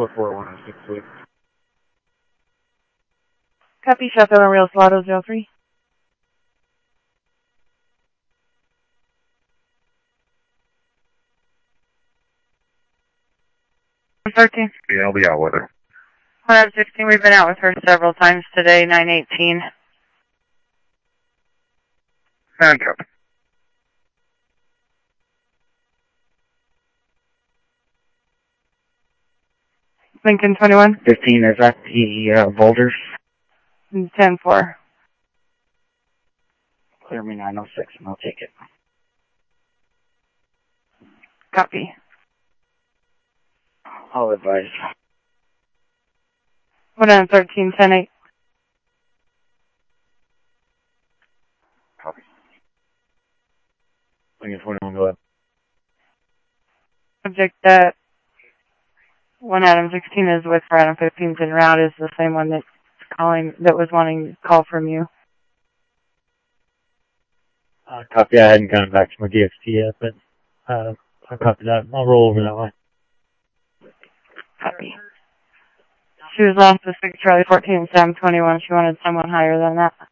44106. Copy, Sheffield and Real Salado 03. 13. Yeah, I'll be out with her. 116, we've been out with her several times today, 918. And copy. Lincoln 21. 15, is that the Boulders? 10-4. Clear me 906 and I'll take it. Copy. I'll advise. 113, 10-8. Copy. Lincoln 21, go ahead. Subject that 1 Adam 16 is with for Adam 15's en route is the same one that's calling, that was wanting to call from you. Copy. I hadn't gone back to my DXT yet, but I copied that. I'll roll over that way. Copy. She was lost with 6 Charlie 14 Sam 21. She wanted someone higher than that.